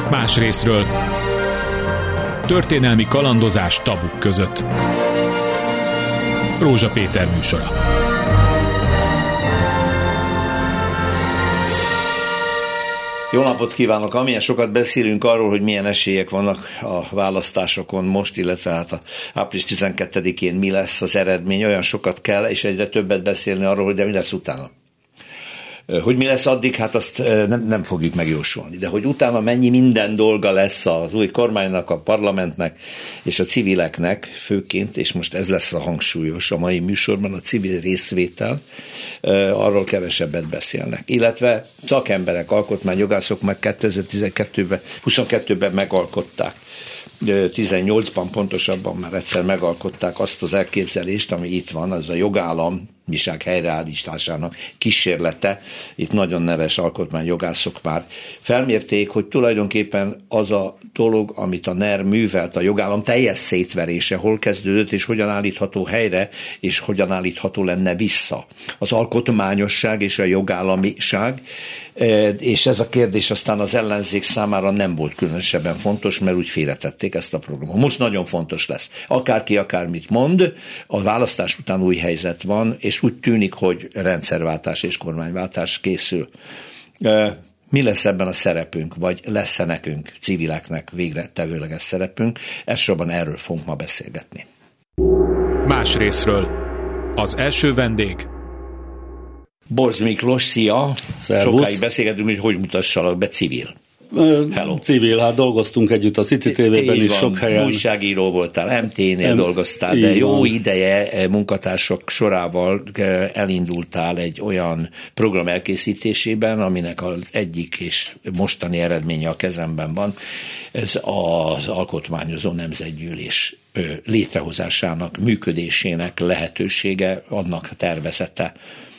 Más részről. Történelmi kalandozás tabuk között. Rózsa Péter műsora. Jó napot kívánok! Amilyen sokat beszélünk arról, hogy milyen esélyek vannak a választásokon most, illetve hát a április 12-én mi lesz az eredmény, olyan sokat kell, és egyre többet beszélni arról, hogy de mi lesz utána. Hogy mi lesz addig, hát azt nem fogjuk megjósolni. De hogy utána mennyi minden dolga lesz az új kormánynak, a parlamentnek és a civileknek főként, és most ez lesz a hangsúlyos a mai műsorban, a civil részvétel, arról kevesebbet beszélnek. Illetve szakemberek, alkotmányjogászok meg 2012-ben, 22-ben megalkották. 18-ban pontosabban már egyszer megalkották azt az elképzelést, ami itt van, az a jogállamiság helyreállításának kísérlete. Itt nagyon neves alkotmányjogászok már felmérték, hogy tulajdonképpen az a dolog, amit a NER művelt, a jogállam teljes szétverése, hol kezdődött, és hogyan állítható helyre, és hogyan állítható lenne vissza. Az alkotmányosság és a jogállamiság, és ez a kérdés aztán az ellenzék számára nem volt különösebben fontos, mert úgy félretették ezt a programot. Most nagyon fontos lesz. Akárki akármit mond, a választás után új helyzet van, és úgy tűnik, hogy rendszerváltás és kormányváltás készül. Mi lesz ebben a szerepünk, vagy lesz-e nekünk, civileknek végre tevőleges szerepünk? Elsősorban erről fogunk ma beszélgetni. Más részről. Az első vendég. Borz Miklós, szia! Szervusz. Sokáig beszélgetünk, hogy mutassalak be civil. Hello. Civil, hát dolgoztunk együtt a City TV-ben is sok helyen. Újságíró voltál, MT-nél dolgoztál, de jó van. Ideje munkatársak sorával elindultál egy olyan program elkészítésében, aminek az egyik és mostani eredménye a kezemben van. Ez az alkotmányozó nemzetgyűlés létrehozásának, működésének lehetősége, annak tervezete.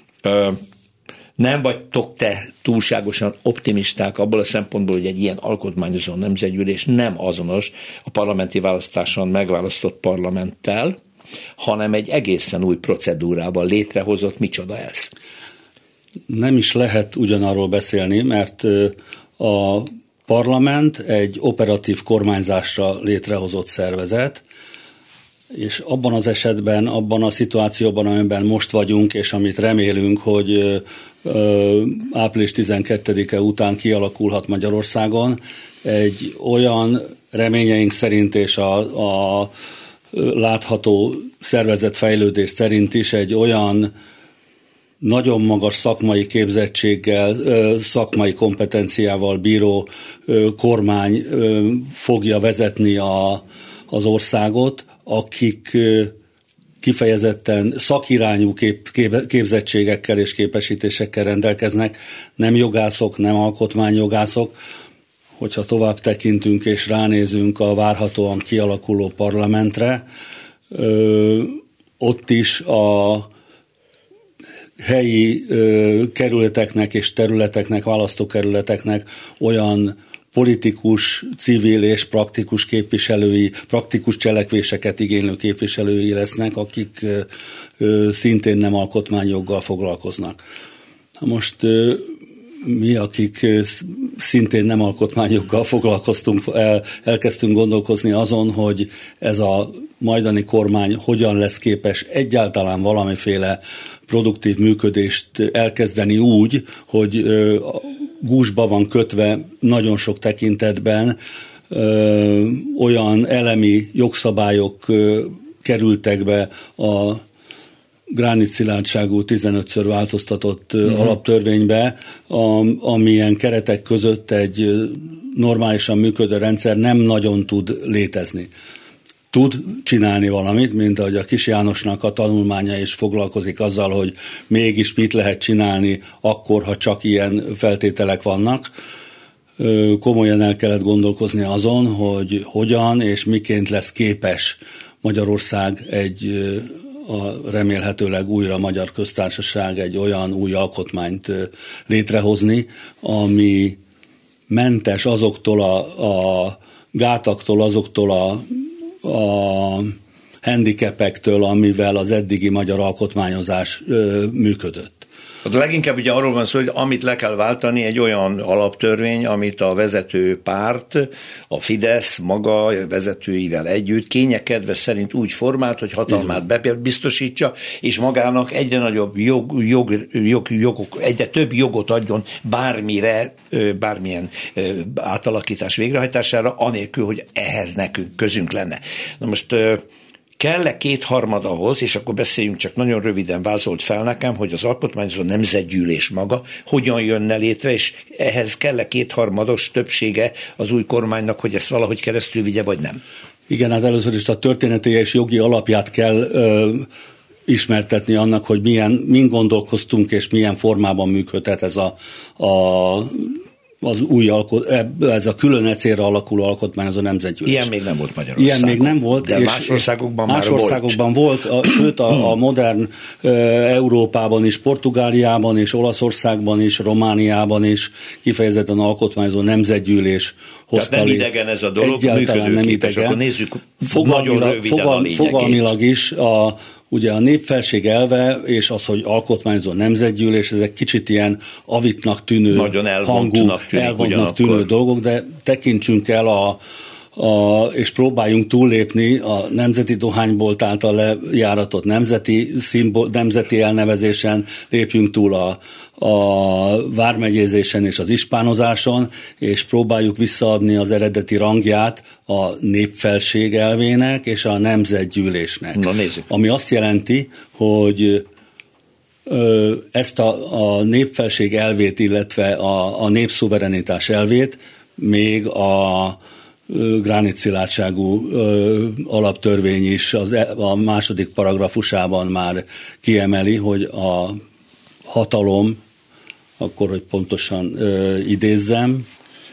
Nem vagytok te túlságosan optimisták abból a szempontból, hogy egy ilyen alkotmányozó nemzetgyűlés nem azonos a parlamenti választáson megválasztott parlamenttel, hanem egy egészen új procedúrával létrehozott, micsoda ez? Nem is lehet ugyanarról beszélni, mert a parlament egy operatív kormányzásra létrehozott szervezet, és abban az esetben, abban a szituációban, amiben most vagyunk, és amit remélünk, hogy április 12-e után kialakulhat Magyarországon, egy olyan reményeink szerint és a látható szervezetfejlődés szerint is egy olyan nagyon magas szakmai képzettséggel, szakmai kompetenciával bíró kormány fogja vezetni az országot, akik kifejezetten szakirányú képzettségekkel és képesítésekkel rendelkeznek, nem jogászok, nem alkotmányjogászok. Hogyha tovább tekintünk és ránézünk a várhatóan kialakuló parlamentre, ott is a helyi kerületeknek és területeknek, választókerületeknek olyan politikus, civil és praktikus képviselői, praktikus cselekvéseket igénylő képviselői lesznek, akik szintén nem alkotmányjoggal foglalkoznak. Most mi, akik szintén nem alkotmányjoggal foglalkoztunk, elkezdtünk gondolkozni azon, hogy ez a majdani kormány hogyan lesz képes egyáltalán valamiféle produktív működést elkezdeni úgy, hogy gúzsba van kötve nagyon sok tekintetben, olyan elemi jogszabályok kerültek be a gránitszilárdságú 15-ször változtatott alaptörvénybe, amilyen keretek között egy normálisan működő rendszer nem nagyon tud létezni. Tud csinálni valamit, mint ahogy a Kis Jánosnak a tanulmánya is foglalkozik azzal, hogy mégis mit lehet csinálni akkor, ha csak ilyen feltételek vannak. Komolyan el kellett gondolkozni azon, hogy hogyan és miként lesz képes Magyarország remélhetőleg újra Magyar Köztársaság egy olyan új alkotmányt létrehozni, ami mentes azoktól a gátaktól, azoktól a handicapektől, amivel az eddigi magyar alkotmányozás működött. De leginkább ugye arról van szó, hogy amit le kell váltani, egy olyan alaptörvény, amit a vezető párt, a Fidesz maga vezetőivel együtt kényekedve szerint úgy formált, hogy hatalmát biztosítsa, és magának egyre nagyobb jogok, egyre több jogot adjon bármire, bármilyen átalakítás végrehajtására, anélkül, hogy ehhez nekünk közünk lenne. Na most kell-e 2/3 ahhoz, és akkor beszéljünk, csak nagyon röviden vázolt fel nekem, hogy az alkotmányozó nemzetgyűlés maga hogyan jönne létre, és ehhez kell-e 2/3 többsége az új kormánynak, hogy ezt valahogy keresztül vigye, vagy nem? Igen, hát először is a történeti és jogi alapját kell ismertetni annak, hogy min gondolkoztunk, és milyen formában működhet ez a külön egyszerre alakuló alkotmányozó nemzetgyűlés. Ilyen még nem volt Magyarországon. Ilyen még nem volt. De más országokban volt. Sőt, a modern Európában is, Portugáliában is, Olaszországban is, Romániában is kifejezetten alkotmányozó nemzetgyűlés hozta. Tehát nem idegen ez a dolog, egyáltalán nem idegen. Akkor nézzük nagyon röviden a lényegét. Fogalmilag is ugye a népfelség elve, és az, hogy alkotmányozó nemzetgyűlés, ezek kicsit ilyen avitnak tűnő, nagyon elvontnak tűnő dolgok, de tekintsünk el és próbáljunk túllépni a nemzeti dohánybolt által lejáratott nemzeti elnevezésen, lépjünk túl a vármegyézésen és az ispánozáson, és próbáljuk visszaadni az eredeti rangját a népfelség elvének és a nemzetgyűlésnek. Na, nézzük. Ami azt jelenti, hogy ezt a népfelség elvét, illetve a népszuverenitás elvét még a gránitszilárdságú alaptörvény is a második paragrafusában már kiemeli, hogy a hatalom, akkor, hogy pontosan idézzem,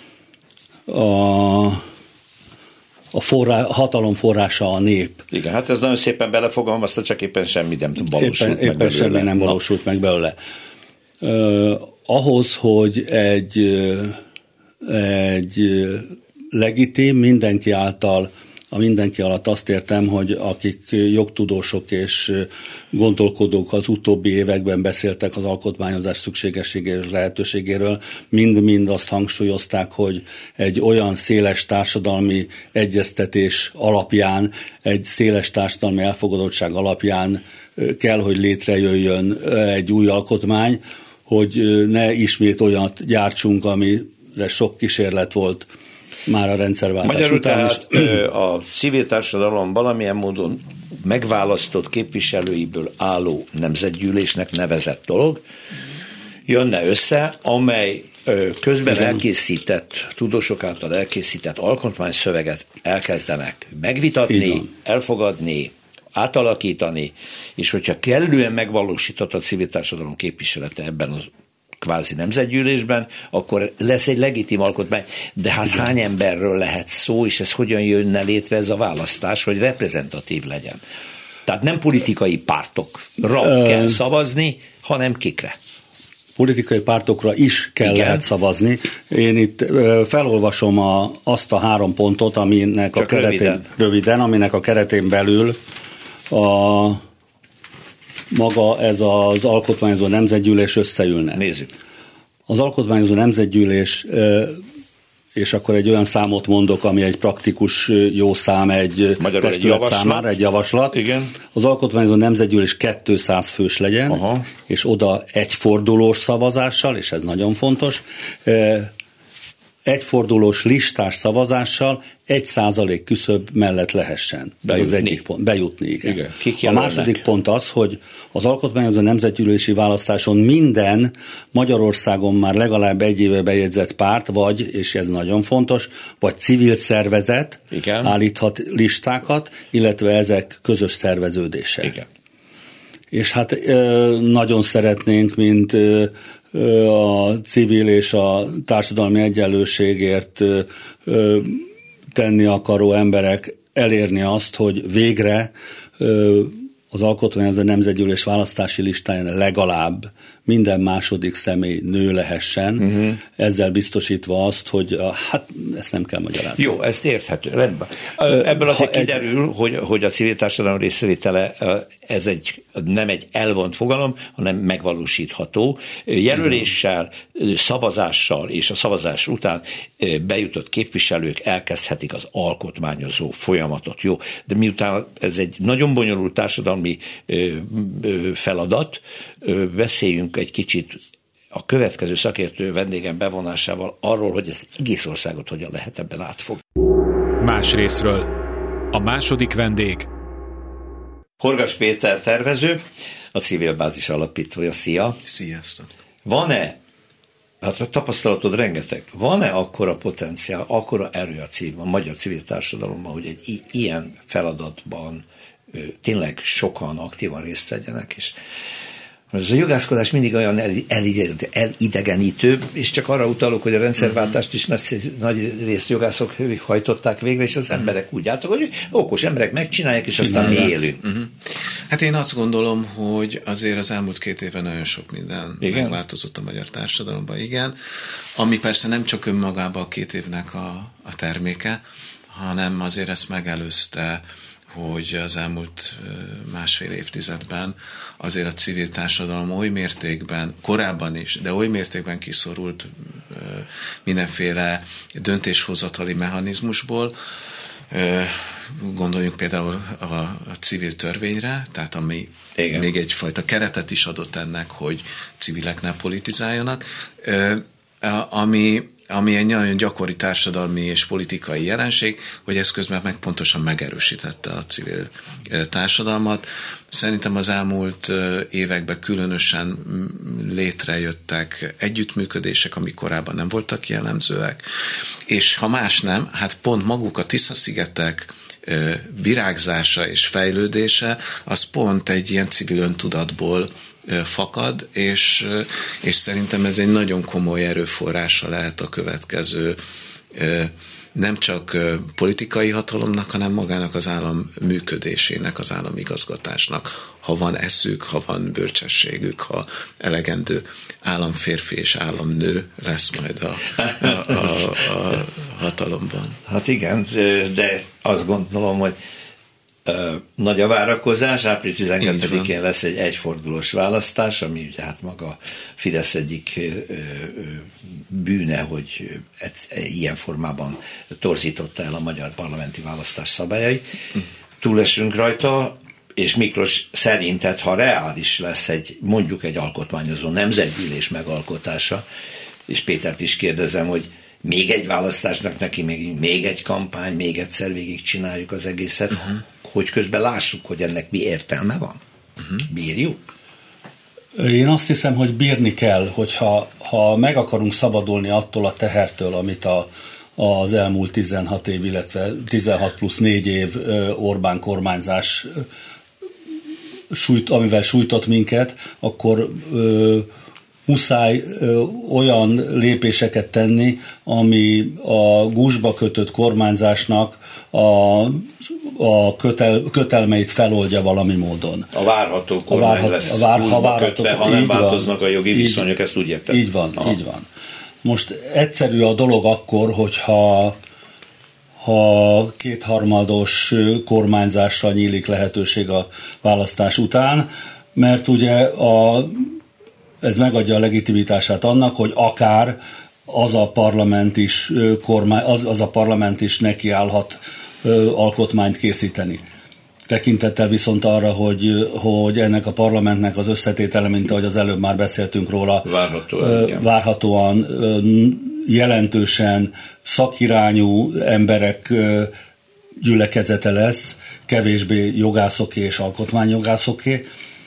a hatalom forrása a nép. Igen, hát ez nagyon szépen belefogalmazta, csak éppen semmi nem valósult meg belőle. Éppen semmi nem valósult meg belőle. Ahhoz, hogy egy legitim, mindenki alatt azt értem, hogy akik jogtudósok és gondolkodók az utóbbi években beszéltek az alkotmányozás szükségességéről és lehetőségéről, mind azt hangsúlyozták, hogy egy olyan széles társadalmi egyeztetés alapján, egy széles társadalmi elfogadottság alapján kell, hogy létrejöjjön egy új alkotmány, hogy ne ismét olyat gyártsunk, amire sok kísérlet volt már a rendszerváltás után is. A civil társadalom valamilyen módon megválasztott képviselőiből álló nemzetgyűlésnek nevezett dolog jönne össze, amely közben tudósok által elkészített alkotmányszöveget elkezdenek megvitatni, elfogadni, átalakítani, és hogyha kellően megvalósított a civil társadalom képviselete ebben az kvázi nemzetgyűlésben, akkor lesz egy legitim alkotmány. De hát igen, hány emberről lehet szó, és ez hogyan jönne létre ez a választás, hogy reprezentatív legyen? Tehát nem politikai pártokra kell szavazni, hanem kikre? Politikai pártokra is lehet szavazni. Én itt felolvasom azt a 3 pontot, aminek csak a keretén, röviden, aminek a keretén belül maga ez az alkotmányozó nemzetgyűlés összeülne. Nézzük. Az alkotmányozó nemzetgyűlés, és akkor egy olyan számot mondok, ami egy praktikus jó szám egy testület számára, egy javaslat. Igen. Az alkotmányozó nemzetgyűlés 200 fős legyen, aha, és oda egyfordulós szavazással, és ez nagyon fontos, egyfordulós listás szavazással 1% küszöb mellett lehessen. Ez az egyik pont. Bejutni, igen. A második pont az, hogy az alkotmányozó nemzetgyűlési választáson minden Magyarországon már legalább 1 éve bejegyzett párt, és ez nagyon fontos, vagy civil szervezet állíthat listákat, illetve ezek közös szerveződése. Igen. És hát nagyon szeretnénk, mint a civil és a társadalmi egyenlőségért tenni akaró emberek elérni azt, hogy végre az alkotmányozó nemzetgyűlés választási listáján legalább minden második személy nő lehessen, ezzel biztosítva azt, hogy hát ezt nem kell magyarázni. Jó, ezt érthető, rendben. Ebből azért kiderül, hogy a civil társadalom részvétele ez nem egy elvont fogalom, hanem megvalósítható. Jelöléssel, szavazással és a szavazás után bejutott képviselők elkezdhetik az alkotmányozó folyamatot. Jó, de miután ez egy nagyon bonyolult társadalmi feladat, beszéljünk egy kicsit a következő szakértő vendégem bevonásával arról, hogy ez egész országot hogyan lehet ebben átfogni. Más részről. A második vendég. Horgas Péter tervező, a Civil Bázis alapítója. Szia! Sziasztok! Van-e, hát a tapasztalatod rengeteg, van-e akkora potenciál, akkora erő a magyar civil társadalomban, hogy egy ilyen feladatban tényleg sokan aktívan részt vegyenek, és ez a jogászkodás mindig olyan elidegenítő, és csak arra utalok, hogy a rendszerváltást is nagy részt jogászok hajtották végre, és az emberek úgy álltak, hogy okos emberek megcsinálják, és aztán mi élünk. Hát én azt gondolom, hogy azért az elmúlt 2 évben nagyon sok minden megváltozott a magyar társadalomban, igen, ami persze nem csak önmagában a 2 évnek a terméke, hanem azért ezt megelőzte, hogy az elmúlt 1,5 évtizedben azért a civil társadalom oly mértékben, korábban is, de oly mértékben kiszorult mindenféle döntéshozatali mechanizmusból. Gondoljunk például a civil törvényre, tehát ami még egyfajta keretet is adott ennek, hogy civilek ne politizáljanak, ami egy nagyon gyakori társadalmi és politikai jelenség, hogy ez közben meg pontosan megerősítette a civil társadalmat. Szerintem az elmúlt években különösen létrejöttek együttműködések, amik korábban nem voltak jellemzőek, és ha más nem, hát pont maguk a Tisza-szigetek virágzása és fejlődése, az pont egy ilyen civil öntudatból fakad, és szerintem ez egy nagyon komoly erőforrása lehet a következő nem csak politikai hatalomnak, hanem magának az állam működésének, az államigazgatásnak. Ha van eszük, ha van bölcsességük, ha elegendő államférfi és államnő lesz majd a hatalomban. Hát igen, de azt gondolom, hogy nagy a várakozás, április 12-én lesz egy egyfordulós választás, ami ugye hát maga Fidesz egyik bűne, hogy ilyen formában torzította el a magyar parlamenti választás szabályait. Túlesünk rajta, és Miklós, szerinted, ha reális lesz mondjuk egy alkotmányozó nemzetgyűlés megalkotása, és Pétert is kérdezem, hogy még egy választásnak neki, még egy kampány, még egyszer végigcsináljuk az egészet, hogy közben lássuk, hogy ennek mi értelme van? Bírjuk? Én azt hiszem, hogy bírni kell, hogyha meg akarunk szabadulni attól a tehertől, amit az elmúlt 16 év, illetve 16 plusz 4 év Orbán kormányzás amivel sújtott minket, akkor muszáj olyan lépéseket tenni, ami a gúzsba kötött kormányzásnak a kötelmeit feloldja valami módon. A várható kormány lesz gúzsba kötve, ha nem változnak a jogi viszonyok, ezt úgy értem. Így van. Most egyszerű a dolog akkor, hogyha kétharmados kormányzásra nyílik lehetőség a választás után, mert ugye ez megadja a legitimitását annak, hogy akár az a parlament is nekiállhat alkotmányt készíteni. Tekintettel viszont arra, hogy ennek a parlamentnek az összetétele, mint ahogy az előbb már beszéltünk róla, várhatóan jelentősen szakirányú emberek gyülekezete lesz, kevésbé jogászoké és alkotmányjogászoké,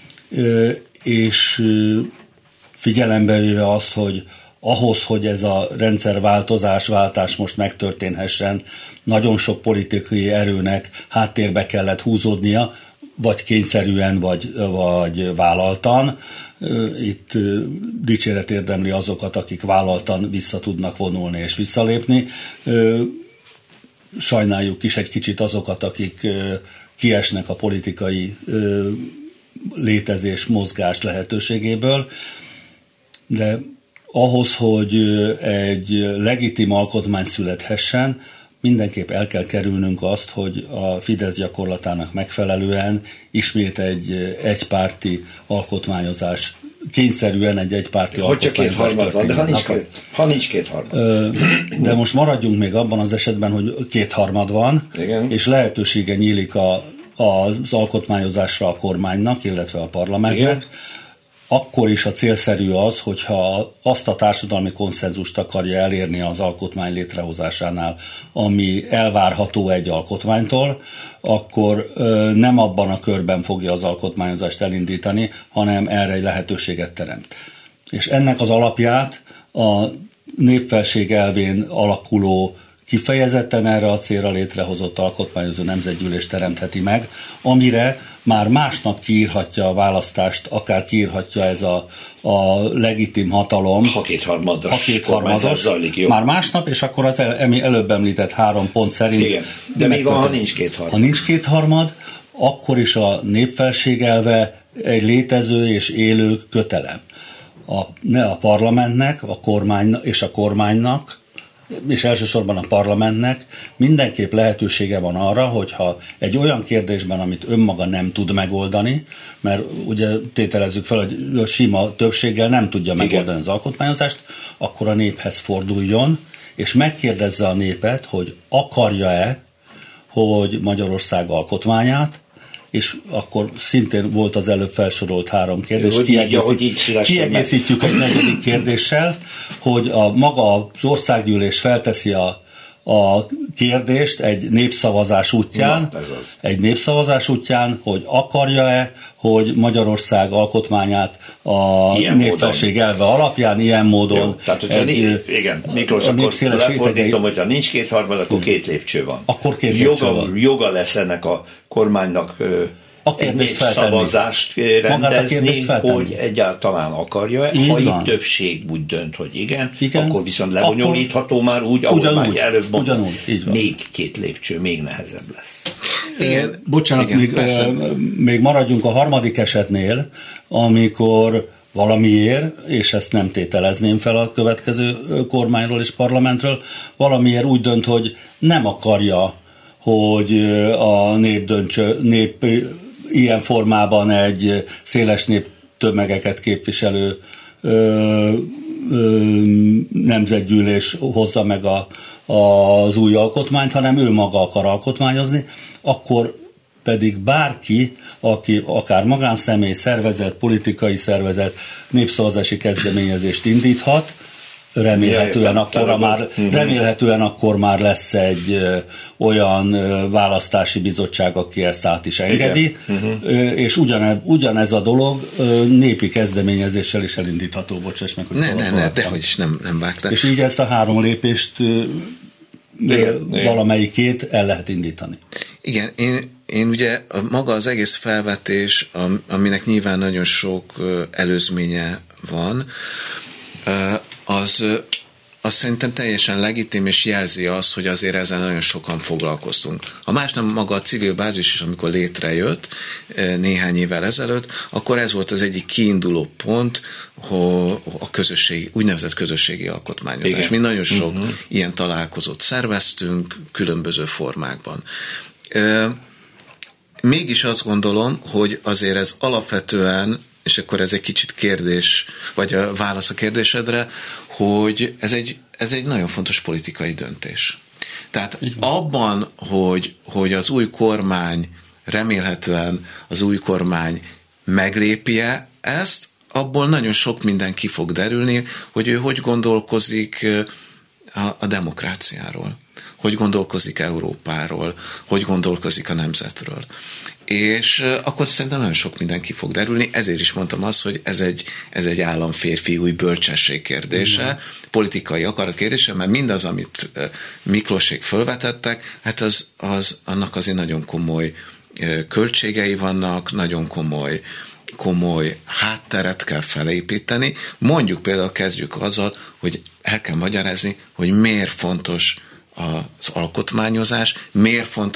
és figyelembe véve azt, hogy ahhoz, hogy ez a rendszerváltás most megtörténhessen, nagyon sok politikai erőnek háttérbe kellett húzódnia, vagy kényszerűen, vagy vállaltan. Itt dicséret érdemli azokat, akik vállaltan vissza tudnak vonulni és visszalépni. Sajnáljuk is egy kicsit azokat, akik kiesnek a politikai létezés, mozgás lehetőségéből. De ahhoz, hogy egy legitim alkotmány születhessen, mindenképp el kell kerülnünk azt, hogy a Fidesz gyakorlatának megfelelően ismét egy egypárti alkotmányozás, kényszerűen egy egypárti alkotmányozás történik. Van, de ha nincs kétharmad. De most maradjunk még abban az esetben, hogy kétharmad van, igen, és lehetősége nyílik az alkotmányozásra a kormánynak, illetve a parlamentnek, igen, akkor is a célszerű az, hogyha azt a társadalmi konszenzust akarja elérni az alkotmány létrehozásánál, ami elvárható egy alkotmánytól, akkor nem abban a körben fogja az alkotmányozást elindítani, hanem erre egy lehetőséget teremt. És ennek az alapját a népfelség elvén alakuló, kifejezetten erre a célra létrehozott alkotmányozó nemzetgyűlés teremtheti meg, amire már másnap kiírhatja a választást, akár kiírhatja ez a legitim hatalom. Ha kétharmados zajlik, jó. Már másnap, és akkor az előbb említett 3 pont szerint. Igen, de még van, ha nincs kétharmad. Ha nincs kétharmad, akkor is a népfelség elve egy létező és élő kötelem. Ne a parlamentnek, a kormánynak, és elsősorban a parlamentnek mindenképp lehetősége van arra, hogyha egy olyan kérdésben, amit önmaga nem tud megoldani, mert ugye tételezzük fel, hogy sima többséggel nem tudja megoldani az alkotmányozást, akkor a néphez forduljon, és megkérdezze a népet, hogy akarja-e, hogy Magyarország alkotmányát, és akkor szintén volt az előbb felsorolt 3 kérdés. Kiegészítjük egy 4. kérdéssel, hogy maga az országgyűlés felteszi a kérdést egy népszavazás útján, hogy akarja-e, hogy Magyarország alkotmányát a népfelség elve alapján ilyen módon. Jó, tehát, igen, Miklós, akkor lefordítom, hogyha nincs kétharmad, akkor 2 lépcső van. Akkor 2 lépcső van. Joga lesz ennek a kormánynak egy népszavazást rendezni, hogy egyáltalán akarja-e. Ha itt többség úgy dönt, hogy igen, akkor viszont lebonyolítható már úgy, ahogy már előbb mondtam, még 2 lépcső, még nehezebb lesz. Igen. Bocsánat, még maradjunk a 3. esetnél, amikor valamiért, és ezt nem tételezném fel a következő kormányról és parlamentről, valamiért úgy dönt, hogy nem akarja, hogy a nép ilyen formában egy széles néptömegeket képviselő nemzetgyűlés hozza meg az új alkotmányt, hanem ő maga akar alkotmányozni, akkor pedig bárki, aki akár magánszemély, szervezet, politikai szervezet, népszavazási kezdeményezést indíthat, remélhetően akkor már lesz egy olyan választási bizottság, aki ezt át is engedi, és ugyanez a dolog népi kezdeményezéssel is elindítható. Bocsáss meg, hogy dehogy is nem vágtál. És így ezt a 3 lépést valamelyikét el lehet indítani. Igen, én ugye maga az egész felvetés, aminek nyilván nagyon sok előzménye van, az szerintem teljesen legitim, és jelzi azt, hogy azért ezzel nagyon sokan foglalkoztunk. Ha más nem, maga a civil bázis is, amikor létrejött néhány évvel ezelőtt, akkor ez volt az egyik kiinduló pont, hogy a úgynevezett közösségi alkotmányozás. Igen. Mi nagyon sok ilyen találkozót szerveztünk, különböző formákban. Mégis azt gondolom, hogy azért ez alapvetően, és akkor ez egy kicsit kérdés, vagy a válasz a kérdésedre, hogy ez egy nagyon fontos politikai döntés. Tehát abban, hogy az új kormány, remélhetően az új kormány meglépje ezt, abból nagyon sok minden ki fog derülni, hogy ő hogy gondolkozik a demokráciáról, hogy gondolkozik Európáról, hogy gondolkozik a nemzetről. És akkor szerintem nagyon sok minden ki fog derülni, ezért is mondtam azt, hogy ez egy államférfi új bölcsesség kérdése, politikai akarat kérdése, mert mindaz, amit Miklósék fölvetettek, hát annak azért nagyon komoly költségei vannak, nagyon komoly hátteret kell felépíteni. Mondjuk például kezdjük azzal, hogy el kell magyarázni, hogy miért fontos az alkotmányozás, miért fontos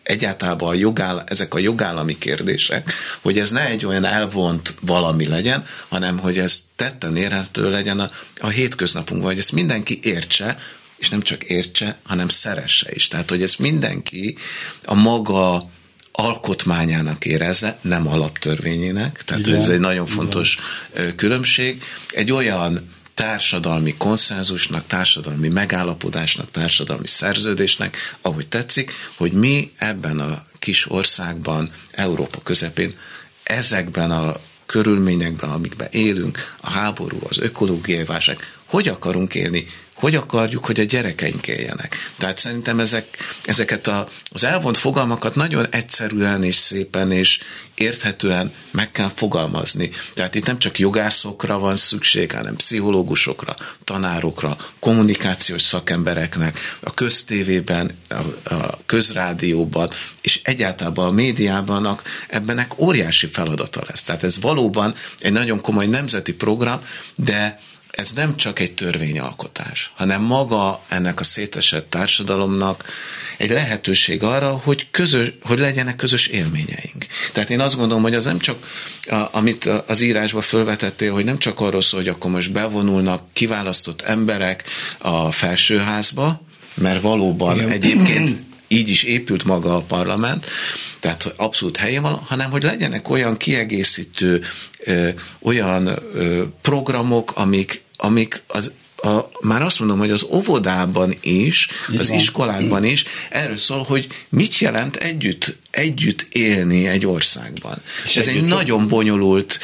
egyáltalán ezek a jogállami kérdések, hogy ez ne egy olyan elvont valami legyen, hanem hogy ez tetten érhető legyen a hétköznapunkban, hogy ezt mindenki értse, és nem csak értse, hanem szeresse is. Tehát, hogy ezt mindenki a maga alkotmányának érezze, nem alaptörvényének. Tehát igen, ez egy nagyon fontos különbség. Egy olyan társadalmi konszenzusnak, társadalmi megállapodásnak, társadalmi szerződésnek, ahogy tetszik, hogy mi ebben a kis országban, Európa közepén, ezekben a körülményekben, amikben élünk, a háború, az ökológiai válság, hogy akarunk élni, hogy akarjuk, hogy a gyerekeink éljenek. Tehát szerintem ezeket az elvont fogalmakat nagyon egyszerűen és szépen és érthetően meg kell fogalmazni. Tehát itt nem csak jogászokra van szükség, hanem pszichológusokra, tanárokra, kommunikációs szakembereknek, a köztévében, a közrádióban, és egyáltalán a médiában ebbenek óriási feladata lesz. Tehát ez valóban egy nagyon komoly nemzeti program, de ez nem csak egy törvényalkotás, hanem maga ennek a szétesett társadalomnak egy lehetőség arra, hogy legyenek közös élményeink. Tehát én azt gondolom, hogy az nem csak, amit az írásban felvetettél, hogy nem csak arról szól, hogy akkor most bevonulnak kiválasztott emberek a felsőházba, mert valóban igen, egyébként így is épült maga a parlament, tehát abszolút helyén van, hanem hogy legyenek olyan kiegészítő, olyan programok, amik már azt mondom, hogy az óvodában is, az iskolákban is erről szól, hogy mit jelent együtt élni egy országban. És ez egy nagyon bonyolult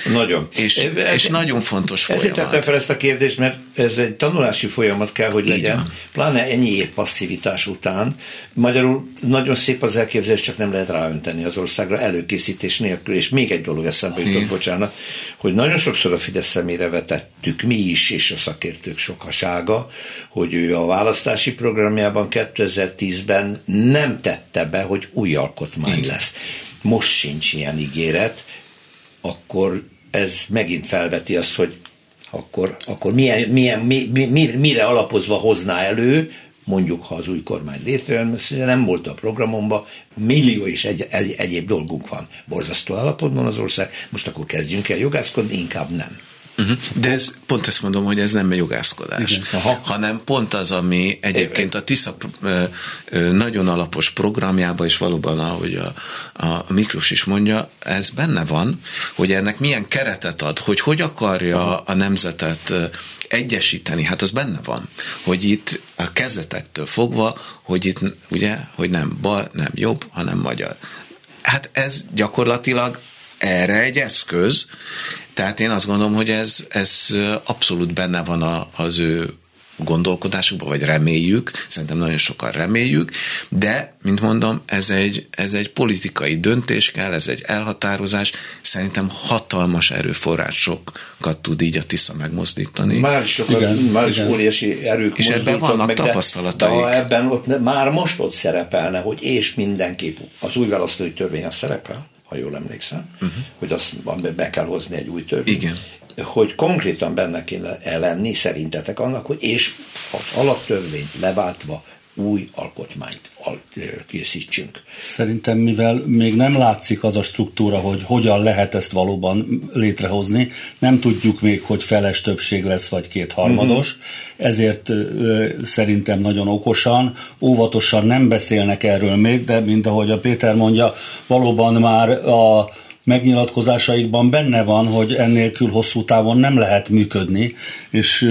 és nagyon fontos folyamat. Ezért tettem fel ezt a kérdést, mert ez egy tanulási folyamat kell, hogy legyen, pláne ennyi év passzivitás után. Magyarul nagyon szép az elképzelés, csak nem lehet ráönteni az országra előkészítés nélkül. És még egy dolog eszembe jutott, bocsánat, hogy nagyon sokszor a Fidesz szemére vetettük mi is, és a szakértők sokasága, hogy ő a választási programjában 2010-ben nem tette be, hogy új alkotmány lesz. Most sincs ilyen ígéret, akkor ez megint felveti azt, hogy akkor mire alapozva hozná elő, mondjuk, ha az új kormány létrejön, mert nem volt a programomban, millió és egyéb dolgunk van. Borzasztó állapotban az ország, most akkor kezdjünk el jogászkodni, inkább nem. De pont ezt mondom, hogy ez nem jogászkodás, hanem pont az, ami egyébként a TISZA nagyon alapos programjában, és valóban, ahogy a Miklós is mondja, ez benne van, hogy ennek milyen keretet ad, hogy akarja a nemzetet egyesíteni, hát az benne van, hogy itt a kezdetektől fogva, hogy itt ugye, hogy nem bal, nem jobb, hanem magyar. Hát ez gyakorlatilag erre egy eszköz, tehát én azt gondolom, hogy ez abszolút benne van az ő gondolkodásukban, vagy reméljük, szerintem nagyon sokan reméljük, de, mint mondom, ez egy politikai döntés kell, ez egy elhatározás, szerintem hatalmas erőforrásokat tud így a TISZA megmozdítani. Már is óriási erők és ebben vannak meg, tapasztalataik. De ebben már most ott szerepelne, hogy és mindenképp az új választói törvény az szerepel, ha jól emlékszem, hogy azt be kell hozni egy új törvény. Igen. Hogy konkrétan benne kéne lenni szerintetek annak, hogy és az alaptörvényt leváltva új alkotmányt készítsünk. Szerintem, mivel még nem látszik az a struktúra, hogy hogyan lehet ezt valóban létrehozni, nem tudjuk még, hogy feles többség lesz, vagy kétharmados, ezért szerintem nagyon okosan, óvatosan nem beszélnek erről még, de mint ahogy a Péter mondja, valóban már a megnyilatkozásaikban benne van, hogy ennélkül hosszú távon nem lehet működni, és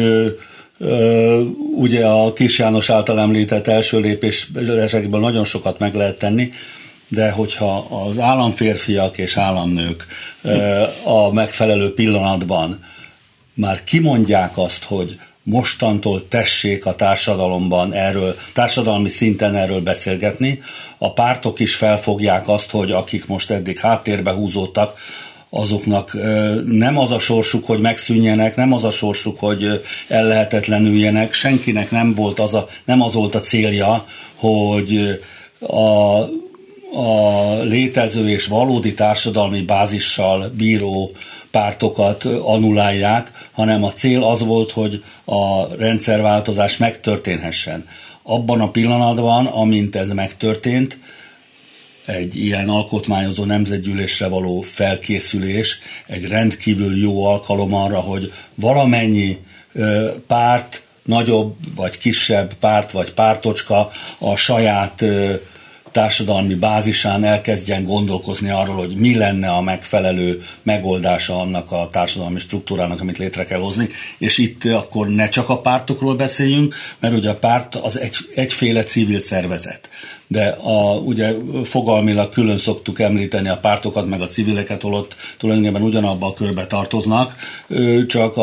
ugye a Kis János által említett első lépésekből nagyon sokat meg lehet tenni, de hogyha az államférfiak és államnők a megfelelő pillanatban már kimondják azt, hogy mostantól tessék a társadalomban társadalmi szinten erről beszélgetni, a pártok is felfogják azt, hogy akik most eddig háttérbe húzódtak, azoknak nem az a sorsuk, hogy megszűnjenek, nem az a sorsuk, hogy ellehetetlenüljenek, senkinek nem az volt a célja, hogy a létező és valódi társadalmi bázissal bíró pártokat annulálják, hanem a cél az volt, hogy a rendszerváltozás megtörténhessen. Abban a pillanatban, amint ez megtörtént, egy ilyen alkotmányozó nemzetgyűlésre való felkészülés egy rendkívül jó alkalom arra, hogy valamennyi párt, nagyobb vagy kisebb párt vagy pártocska a saját társadalmi bázisán elkezdjen gondolkozni arról, hogy mi lenne a megfelelő megoldása annak a társadalmi struktúrának, amit létre kell hozni, és itt akkor ne csak a pártokról beszéljünk, mert ugye a párt az egyféle civil szervezet. De ugye fogalmilag külön szoktuk említeni a pártokat, meg a civileket, holott tulajdonképpen ugyanabba a körbe tartoznak, csak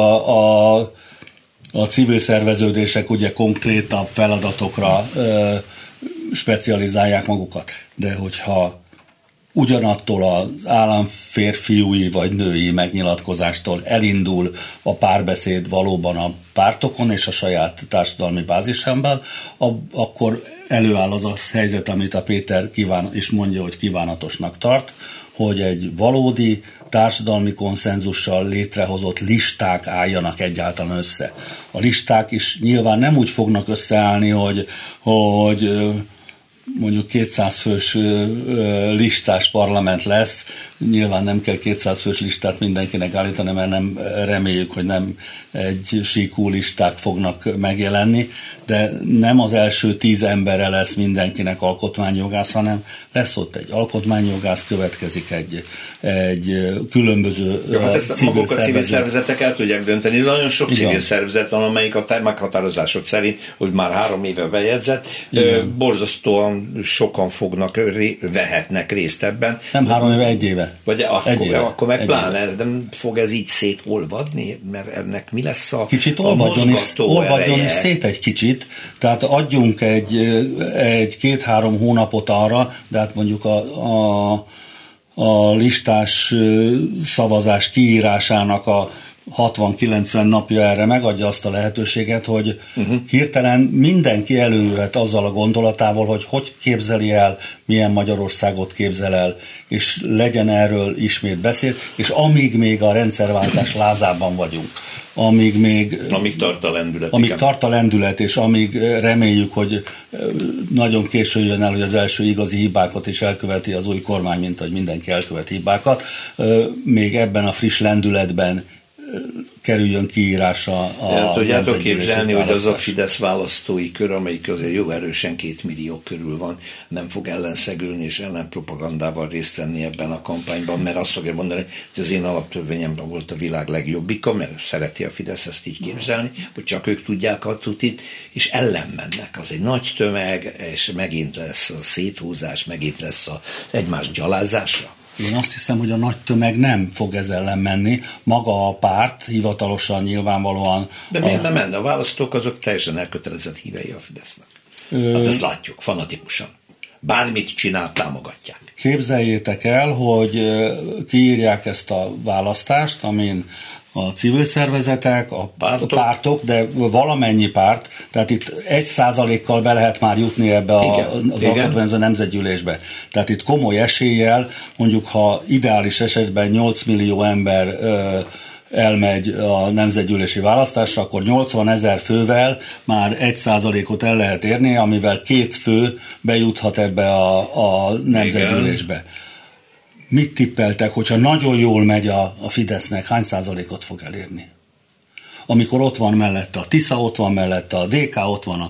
a civil szerveződések ugye konkrétabb feladatokra specializálják magukat. De hogyha ugyanattól az állam férfiúi vagy női megnyilatkozástól elindul a párbeszéd valóban a pártokon és a saját társadalmi bázisában, akkor előáll az a helyzet, amit a Péter is mondja, hogy kívánatosnak tart, hogy egy valódi társadalmi konszenzussal létrehozott listák álljanak egyáltalán össze. A listák is nyilván nem úgy fognak összeállni, hogy mondjuk 200 fős listás parlament lesz. Nyilván nem kell 200 fős listát mindenkinek állítani, mert nem reméljük, hogy nem egy síkú listák fognak megjelenni, de nem az első 10 emberre lesz mindenkinek alkotmányjogász, hanem lesz ott egy alkotmányjogász, következik egy különböző civil szervezetek el tudják dönteni. Nagyon sok civil szervezet van, amelyik a meghatározások szerint, hogy már 3 éve bejegyzett, borzasztóan sokan vehetnek részt ebben. Nem 3 éve, 1 éve. Vagy akkor meg pláne, nem fog ez így szétolvadni, mert ennek mi lesz a kicsit olvadjon is szét egy kicsit, tehát adjunk egy 2-3 hónapot arra, de hát mondjuk a listás szavazás kiírásának a 60-90 napja erre megadja azt a lehetőséget, hogy hirtelen mindenki előjöhet azzal a gondolatával, hogy képzeli el, milyen Magyarországot képzel el, és legyen erről ismét beszéd, és amíg még a rendszerváltás lázában vagyunk, amíg tart a lendület, és amíg reméljük, hogy nagyon későn jön el, hogy az első igazi hibákat is elköveti az új kormány, mint hogy mindenki elkövet hibákat, még ebben a friss lendületben kerüljön kiírásra a tudjátok képzelni, hogy az a Fidesz választói kör, amelyik azért jó erősen 2 millió körül van, nem fog ellenszegülni és ellenpropagandával részt venni ebben a kampányban, mert azt fogja mondani, hogy az én alaptörvényem volt a világ legjobbika, mert szereti a Fidesz ezt így képzelni, hogy csak ők tudják a tutit, és ellenmennek. Az egy nagy tömeg, és megint lesz a széthúzás, megint lesz az egymás gyalázása. Én azt hiszem, hogy a nagy tömeg nem fog ez ellen menni. Maga a párt hivatalosan nyilvánvalóan... De miért nem menne? A választók azok teljesen elkötelezett hívei a Fidesznek. Hát ezt látjuk, fanatikusan. Bármit csinál, támogatják. Képzeljétek el, hogy kiírják ezt a választást, amin a civil szervezetek, a pártok, de valamennyi párt, tehát itt 1%-kal be lehet már jutni ebbe az alkotmányozó nemzetgyűlésbe. Tehát itt komoly eséllyel, mondjuk ha ideális esetben 8 millió ember elmegy a nemzetgyűlési választásra, akkor 80 000 fővel már 1%-ot el lehet érni, amivel 2 fő bejuthat ebbe a nemzetgyűlésbe. Igen. Mit tippeltek, hogyha nagyon jól megy a Fidesznek, hány százalékot fog elérni? Amikor ott van mellette a Tisza, ott van mellette a DK, ott van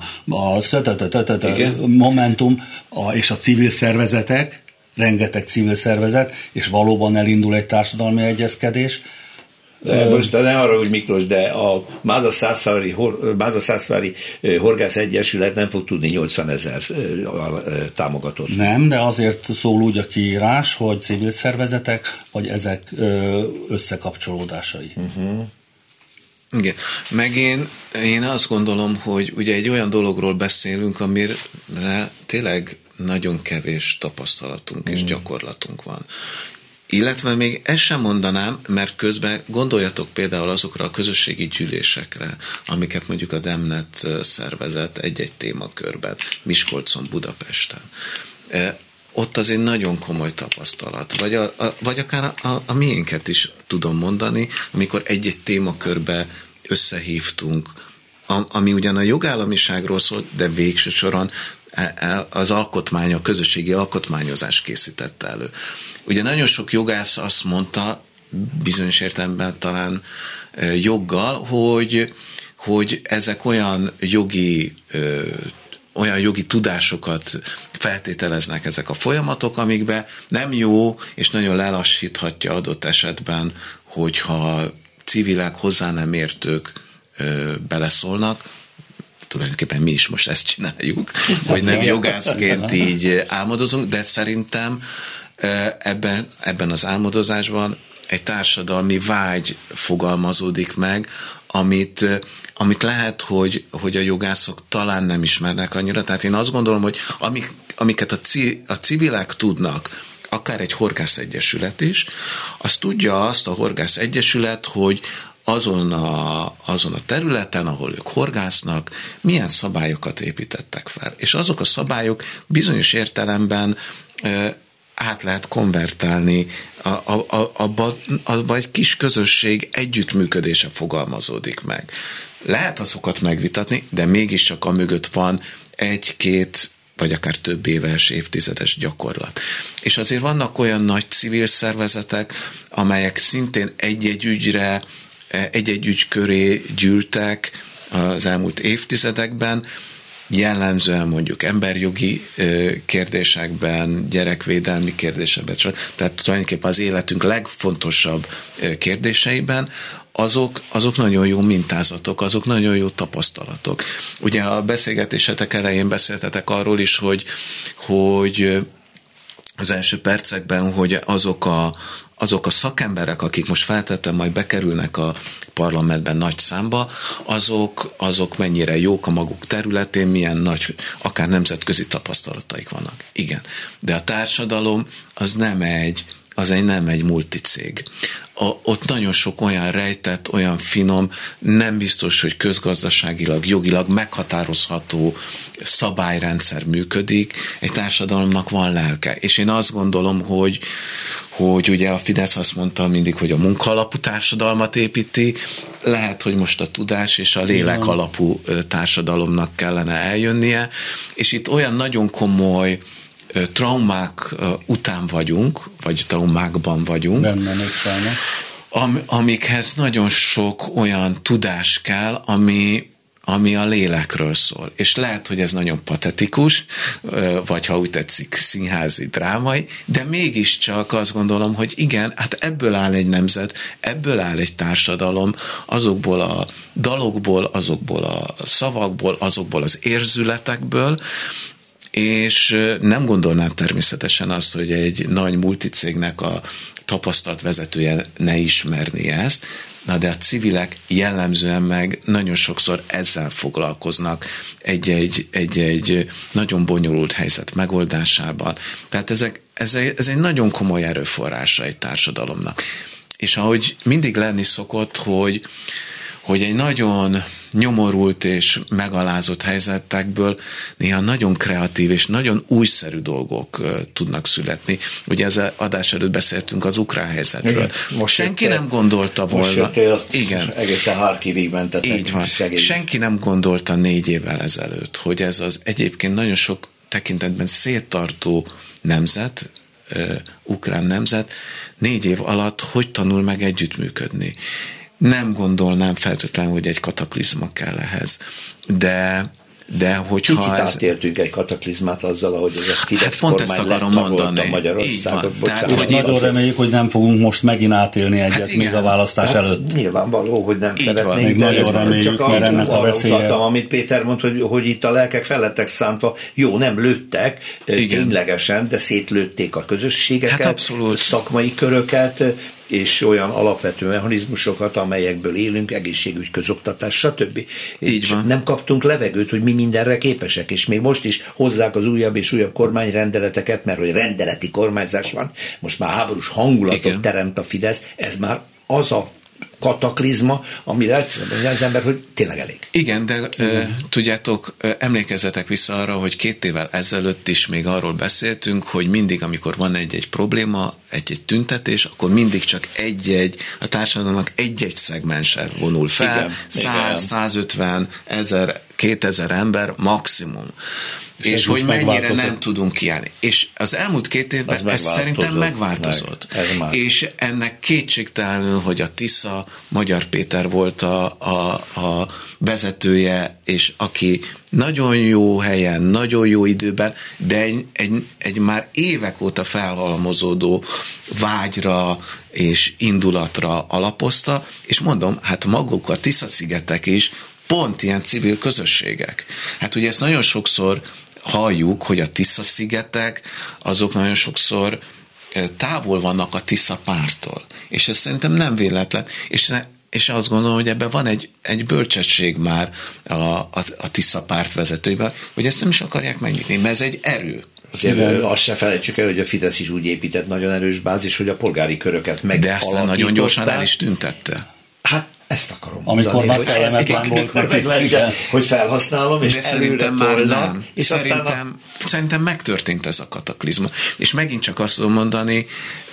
a Momentum és a civil szervezetek, rengeteg civil szervezet, és valóban elindul egy társadalmi egyezkedés. De most ne arra, hogy Miklós, de a Máza-Szászvári Horgász Egyesület nem fog tudni 80 000 támogatót. Nem, de azért szól úgy a kiírás, hogy civil szervezetek, vagy ezek összekapcsolódásai. Igen, meg én azt gondolom, hogy ugye egy olyan dologról beszélünk, amire tényleg nagyon kevés tapasztalatunk és gyakorlatunk van. Illetve még ezt sem mondanám, mert közben gondoljatok például azokra a közösségi gyűlésekre, amiket mondjuk a Demnet szervezett egy-egy témakörben, Miskolcon, Budapesten. Ott azért nagyon komoly tapasztalat, vagy akár a miénket is tudom mondani, amikor egy-egy témakörbe összehívtunk, ami ugyan a jogállamiságról szól, de végső soron az alkotmány, a közösségi alkotmányozás készítette elő. Ugye nagyon sok jogász azt mondta, bizonyos értelemben talán joggal, hogy ezek olyan jogi tudásokat feltételeznek ezek a folyamatok, amikben nem jó, és nagyon lelassíthatja adott esetben, hogyha civilek, hozzá nem értők beleszólnak. Tulajdonképpen mi is most ezt csináljuk, hogy nem jogászként így álmodozunk, de szerintem ebben az álmodozásban egy társadalmi vágy fogalmazódik meg, amit lehet, hogy a jogászok talán nem ismernek annyira. Tehát én azt gondolom, hogy amiket a civilek tudnak, akár egy horgászegyesület is, azt tudja azt a horgászegyesület, hogy azon a területen, ahol ők horgásznak, milyen szabályokat építettek fel. És azok a szabályok bizonyos értelemben át lehet konvertálni, abba egy kis közösség együttműködése fogalmazódik meg. Lehet azokat megvitatni, de mégiscsak amögött van egy-két vagy akár több éves, évtizedes gyakorlat. És azért vannak olyan nagy civil szervezetek, amelyek szintén egy-egy ügy köré gyűltek az elmúlt évtizedekben, jellemzően mondjuk emberjogi kérdésekben, gyerekvédelmi kérdésekben, tehát tulajdonképpen az életünk legfontosabb kérdéseiben, azok nagyon jó mintázatok, azok nagyon jó tapasztalatok. Ugye a beszélgetésetek elején beszéltetek arról is, hogy az első percekben, hogy azok a szakemberek, akik most feltettem majd bekerülnek a parlamentben nagy számba, azok mennyire jók a maguk területén, milyen nagy, akár nemzetközi tapasztalataik vannak. Igen. De a társadalom az nem egy multicég. Ott nagyon sok olyan rejtett, olyan finom, nem biztos, hogy közgazdaságilag, jogilag meghatározható szabályrendszer működik. Egy társadalomnak van lelke. És én azt gondolom, hogy ugye a Fidesz azt mondta mindig, hogy a munkaalapú társadalmat építi, lehet, hogy most a tudás és a lélek alapú társadalomnak kellene eljönnie, és itt olyan nagyon komoly traumák után vagyunk, vagy traumákban vagyunk, amikhez nagyon sok olyan tudás kell, ami a lélekről szól. És lehet, hogy ez nagyon patetikus, vagy ha úgy tetszik, színházi, drámai, de mégiscsak azt gondolom, hogy igen, hát ebből áll egy nemzet, ebből áll egy társadalom, azokból a dalokból, azokból a szavakból, azokból az érzületekből, és nem gondolnám természetesen azt, hogy egy nagy multicégnek a tapasztalt vezetője ne ismerné ezt, de a civilek jellemzően meg nagyon sokszor ezzel foglalkoznak egy nagyon bonyolult helyzet megoldásában. Tehát ez egy nagyon komoly erőforrása egy társadalomnak. És ahogy mindig lenni szokott, hogy egy nagyon nyomorult és megalázott helyzetekből néha nagyon kreatív és nagyon újszerű dolgok tudnak születni. Ugye az adás előtt beszéltünk az ukrán helyzetről. Senki nem gondolta volna. Igen. Egészen Harkivig mentetek. Így van. Senki nem gondolta 4 évvel ezelőtt, hogy ez az egyébként nagyon sok tekintetben széttartó nemzet, ukrán nemzet 4 év alatt hogy tanul meg együttműködni. Nem gondolnám feltétlenül, hogy egy kataklizma kell ehhez. De hogyha picit átértünk egy kataklizmát azzal, ahogy ez a Fidesz kormány letagolta Magyarországot. És nagyon reméljük, hogy nem fogunk most megint átélni egyet még a választás előtt. Nyilvánvaló, hogy nem szeretnénk. Még nagyon reméljük, mert ennek a veszélye. Amit Péter mondta, hogy itt a lelkek fel lettek szántva, jó, nem lőttek ténylegesen, de szétlőtték a közösségeket, szakmai köröket, és olyan alapvető mechanizmusokat, amelyekből élünk, egészségügy, közoktatás, stb. Így van. Nem kaptunk levegőt, hogy mi mindenre képesek, és még most is hozzák az újabb és újabb kormányrendeleteket, mert hogy rendeleti kormányzás van, most már háborús hangulatot teremt a Fidesz, ez már az a kataklizma, amire egyszerűen az ember, hogy tényleg elég. Igen, de tudjátok, emlékezzetek vissza arra, hogy 2 évvel ezelőtt is még arról beszéltünk, hogy mindig, amikor van egy probléma, egy tüntetés, akkor mindig csak a társadalomnak egy szegmense vonul fel, 100, 150, 1000, 2000 ember maximum. És hogy mennyire nem tudunk kiállni. És az elmúlt 2 évben ez szerintem megváltozott. És ennek kétségtelenül, hogy a Tisza, Magyar Péter volt a vezetője, és aki nagyon jó helyen, nagyon jó időben, de egy már évek óta felhalmozódó vágyra és indulatra alapozta, és mondom, hát maguk a Tisza-szigetek is pont ilyen civil közösségek. Hát ugye ezt nagyon sokszor halljuk, hogy a Tisza-szigetek azok nagyon sokszor távol vannak a Tisza párttól. És ez szerintem nem véletlen. És azt gondolom, hogy ebben van egy bölcsesség már a Tisza párt vezetőiben, hogy ezt nem is akarják megnyitni, mert ez egy erő. Azért azt se felejtsük el, hogy a Fidesz is úgy épített nagyon erős bázis, hogy a polgári köröket megalakították. De ezt nagyon gyorsan el is tüntette. Hát ezt akarom amikor mondani, már kellemetlen volt, hogy felhasználom, és előre tolnak. Szerintem megtörtént ez a kataklizma. És megint csak azt tudom mondani,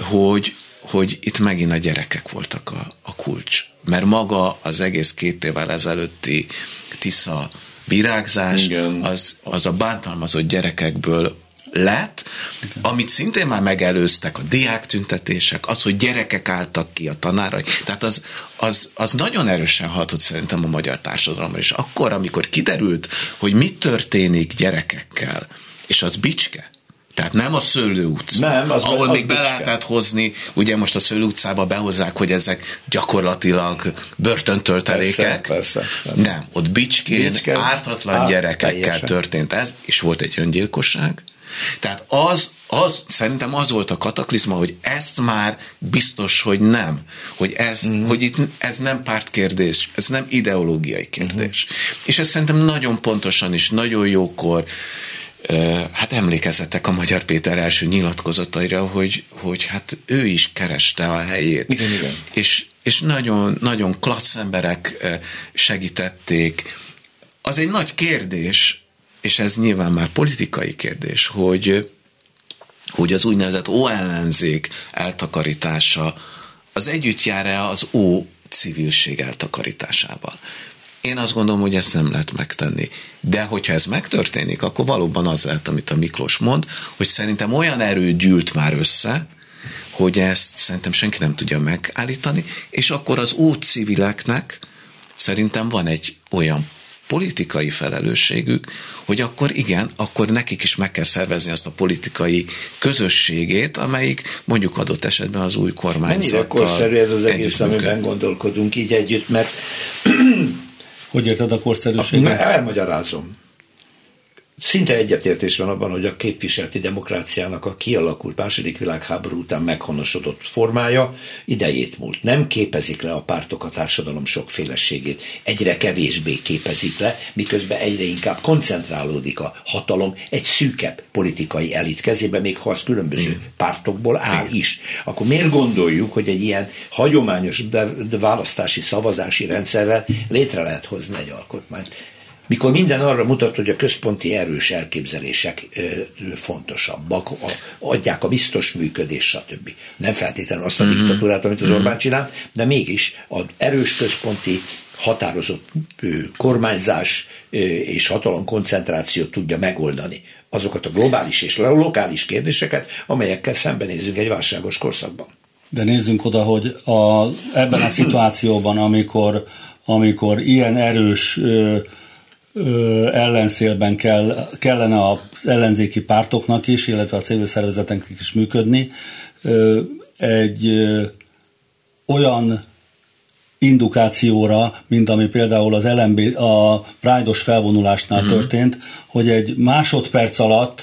hogy itt megint a gyerekek voltak a kulcs. Mert maga az egész 2 évvel ezelőtti Tisza virágzás, az a bántalmazott gyerekekből lett, amit szintén már megelőztek a diáktüntetések, az, hogy gyerekek álltak ki a tanárai, tehát az nagyon erősen hatott szerintem a magyar társadalomra, és akkor, amikor kiderült, hogy mit történik gyerekekkel, és az Bicske, tehát nem a Szőlő utca, ahol még be lehetett hozni, ugye most a Szőlő utcába behozzák, hogy ezek gyakorlatilag börtöntöltelékek. Persze. Nem, ott Bicskén ártatlan gyerekekkel teljesen történt ez, és volt egy öngyilkosság. Tehát az szerintem az volt a kataklizma, hogy ezt már biztos, hogy nem. Hogy hogy itt ez nem pártkérdés, ez nem ideológiai kérdés. És ezt szerintem nagyon pontosan és nagyon jókor hát emlékezzetek a Magyar Péter első nyilatkozataira, hogy hát ő is kereste a helyét. Igen. És nagyon, nagyon klassz emberek segítették. Az egy nagy kérdés, és ez nyilván már politikai kérdés, hogy az úgynevezett ó-ellenzék eltakarítása az együtt jár-e az ó-civilség eltakarításával. Én azt gondolom, hogy ezt nem lehet megtenni. De hogyha ez megtörténik, akkor valóban az lehet, amit a Miklós mond, hogy szerintem olyan erő gyűlt már össze, hogy ezt szerintem senki nem tudja megállítani, és akkor az ó-civileknek szerintem van egy olyan politikai felelősségük, hogy akkor igen, akkor nekik is meg kell szervezni azt a politikai közösségét, amelyik mondjuk adott esetben az új kormányzattal. Mennyire korszerű ez az egész, amiben gondolkodunk így együtt, mert hogy érted a korszerűséget? Elmagyarázom. Szinte egyetértés van abban, hogy a képviseleti demokráciának a kialakult II. Világháború után meghonosodott formája idejét múlt. Nem képezik le a pártok a társadalom sokféleségét, egyre kevésbé képezik le, miközben egyre inkább koncentrálódik a hatalom egy szűkebb politikai elit kezébe, még ha az különböző pártokból áll is. Akkor miért gondoljuk, hogy egy ilyen hagyományos választási szavazási rendszerrel létre lehet hozni egy alkotmányt? Mikor minden arra mutat, hogy a központi erős elképzelések fontosabbak, adják a biztos működés, stb. Nem feltétlenül azt a diktatúrát, amit az Orbán csinál, de mégis az erős központi határozott kormányzás és hatalomkoncentrációt tudja megoldani azokat a globális és lokális kérdéseket, amelyekkel szembenézünk egy válságos korszakban. De nézzünk oda, hogy ebben a szituációban, amikor ilyen erős ellenszélben kellene az ellenzéki pártoknak is, illetve a civil szervezeteknek is működni, egy olyan indukációra, mint ami például az LMB, a Pride-os felvonulásnál történt, hogy egy másodperc alatt,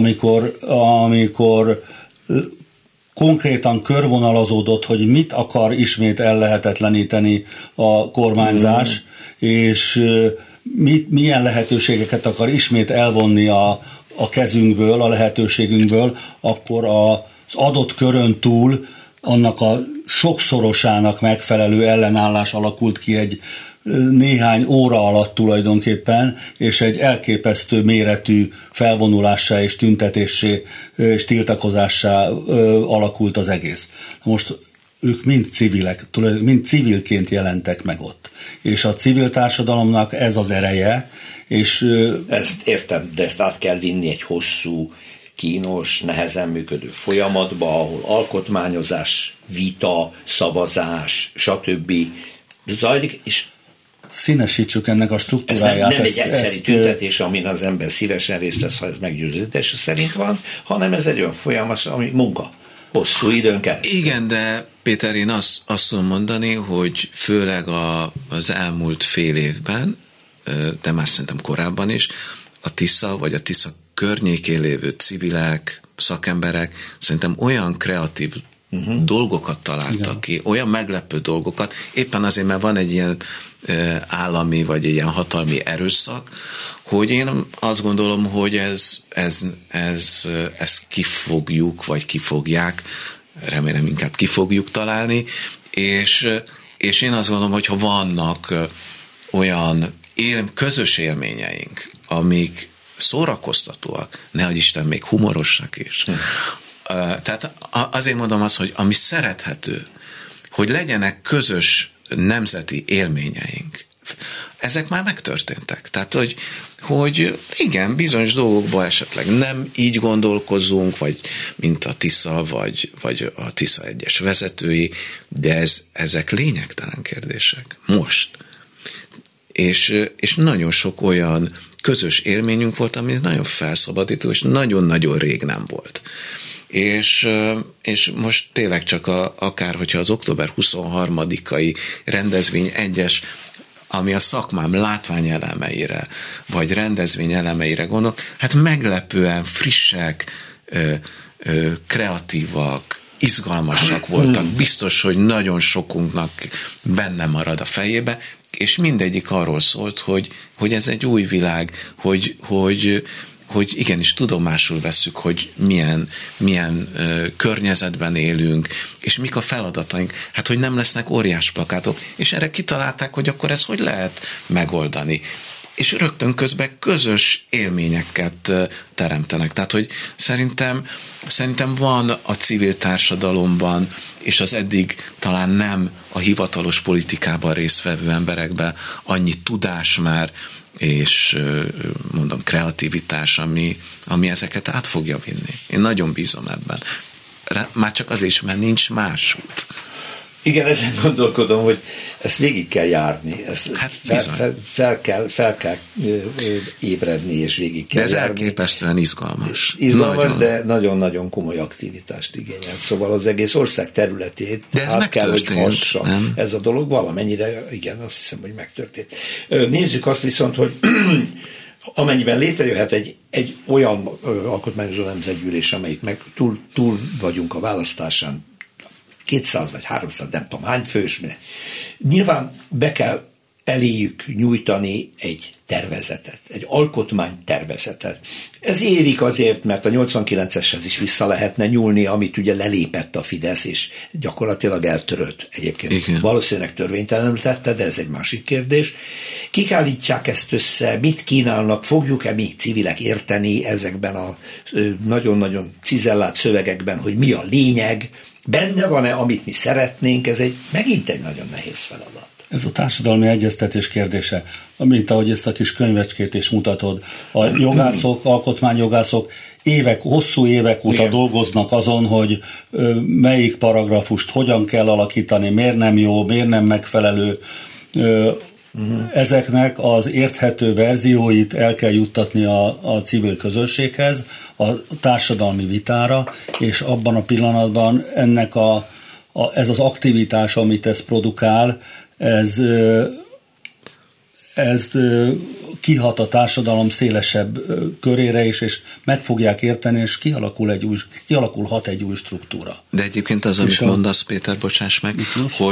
amikor konkrétan körvonalazódott, hogy mit akar ismét ellehetetleníteni a kormányzás, és milyen lehetőségeket akar ismét elvonni a kezünkből, a lehetőségünkből, akkor az adott körön túl annak a sokszorosának megfelelő ellenállás alakult ki egy néhány óra alatt tulajdonképpen, és egy elképesztő méretű felvonulássá és tüntetéssé és tiltakozássá alakult az egész. Most ők mind civilek, mind civilként jelentek meg ott. És a civil társadalomnak ez az ereje, és... Ezt értem, de ezt át kell vinni egy hosszú, kínos, nehezen működő folyamatba, ahol alkotmányozás, vita, szavazás, stb. Zajlik, és színesítsük ennek a struktúráját. Ez nem egy egyszerű tüntetés, amin az ember szívesen részt vesz, ha ez meggyőződése szerint van, hanem ez egy olyan folyamat, ami munka. Hosszú időn keresztül. Igen, de Péter, én azt tudom mondani, hogy főleg az elmúlt fél évben, de már szerintem korábban is, a Tisza vagy a Tisza környékén lévő civilek, szakemberek szerintem olyan kreatív dolgokat találtak ki, olyan meglepő dolgokat, éppen azért, mert van egy ilyen állami, vagy egy ilyen hatalmi erőszak, hogy én azt gondolom, hogy ez kifogjuk, vagy kifogják, remélem inkább kifogjuk találni, és én azt gondolom, hogy ha vannak olyan közös élményeink, amik szórakoztatóak, nehogy Isten még humorosak is. Tehát azért mondom azt, hogy ami szerethető, hogy legyenek közös nemzeti élményeink. Ezek már megtörténtek. Tehát, hogy igen, bizonyos dolgokban esetleg nem így gondolkozunk, vagy mint a Tisza, vagy a Tisza egyes vezetői, de ezek lényegtelen kérdések. Most. És nagyon sok olyan közös élményünk volt, ami nagyon felszabadító, és nagyon-nagyon rég nem volt. És most tényleg csak akár, hogyha az október 23-ai rendezvény egyes, ami a szakmám látványelemeire, vagy rendezvény elemeire gondol, hát meglepően frissek, kreatívak, izgalmasak voltak. Biztos, hogy nagyon sokunknak benne marad a fejébe, és mindegyik arról szólt, hogy ez egy új világ, hogy igenis tudomásul vesszük, hogy milyen környezetben élünk, és mik a feladataink. Hát, hogy nem lesznek óriás plakátok, és erre kitalálták, hogy akkor ezt hogy lehet megoldani. És rögtön közben közös élményeket teremtenek. Tehát, hogy szerintem van a civil társadalomban, és az eddig talán nem a hivatalos politikában résztvevő emberekben annyi tudás már, és mondom kreativitás, ami ezeket át fogja vinni. Én nagyon bízom ebben. Már csak azért is, mert nincs más út. Igen, ezen gondolkodom, hogy ezt végig kell járni, ezt hát fel kell ébredni, és végig kell járni. De ez járni. Elképesztően izgalmas. Nagyon. De nagyon-nagyon komoly aktivitást igényel. Szóval az egész ország területét át kell, hogy hassa. Ez a dolog valamennyire, igen, azt hiszem, hogy megtörtént. Nézzük azt viszont, hogy amennyiben létrejöhet egy olyan alkotmányozó nemzetgyűlés, amelyik meg túl vagyunk a választásán, 200 vagy 300, nem tudom hány fős, nyilván be kell eléjük nyújtani egy tervezetet, egy alkotmánytervezetet. Ez érik azért, mert a 89-eshez is vissza lehetne nyúlni, amit ugye lelépett a Fidesz, és gyakorlatilag eltörött. Egyébként igen. Valószínűleg törvénytelenül tette, de ez egy másik kérdés. Kik állítják ezt össze, mit kínálnak, fogjuk-e mi civilek érteni ezekben a nagyon-nagyon cizellált szövegekben, hogy mi a lényeg, benne van-e, amit mi szeretnénk, ez megint egy nagyon nehéz feladat. Ez a társadalmi egyeztetés kérdése, mint ahogy ezt a kis könyvecskét is mutatod. A jogászok, alkotmányjogászok hosszú évek óta dolgoznak azon, hogy melyik paragrafust hogyan kell alakítani, miért nem jó, miért nem megfelelő. Ezeknek az érthető verzióit el kell juttatni a civil közösséghez, a társadalmi vitára, és abban a pillanatban ez az aktivitás, amit ez produkál, ez kihat a társadalom szélesebb körére is, és meg fogják érteni, és kialakulhat egy új struktúra. De egyébként az, amit mondasz, Péter, bocsáss meg,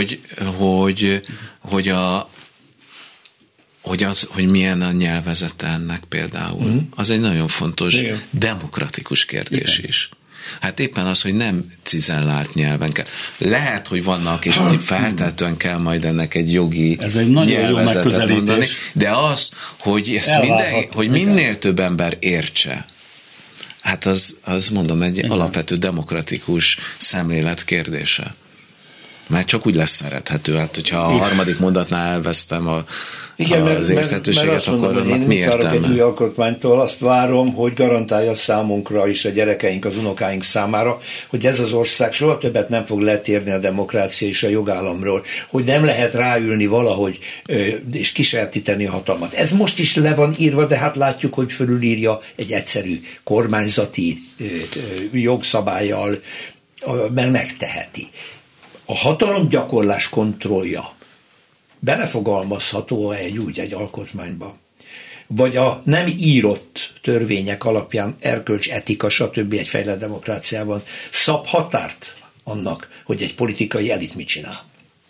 hogy milyen a nyelvezete ennek például, az egy nagyon fontos demokratikus kérdés is. Hát éppen az, hogy nem cizellált nyelven kell. Lehet, hogy vannak, és feltétlenül kell majd ennek egy jogi ez egy nagyon jó megközelítés. Mondani, de az, hogy ezt hogy minél több ember értse, hát az mondom, egy alapvető demokratikus szemlélet kérdése. Már csak úgy lesz szerethető. Hát, hogyha a harmadik mondatnál elvesztem az érthetőséget, akkor annak mi értelme? Egy új alkotmánytól azt várom, hogy garantálja számunkra és a gyerekeink, az unokáink számára, hogy ez az ország soha többet nem fog letérni a demokrácia és a jogállamról, hogy nem lehet ráülni valahogy és kisajátítani a hatalmat. Ez most is le van írva, de hát látjuk, hogy fölülírja egy egyszerű kormányzati jogszabállyal, mert megteheti. A hatalomgyakorlás kontrollja belefogalmazható egy alkotmányba, vagy a nem írott törvények alapján erkölcs, etika, stb. Egy fejlett demokráciában szab határt annak, hogy egy politikai elit mit csinál.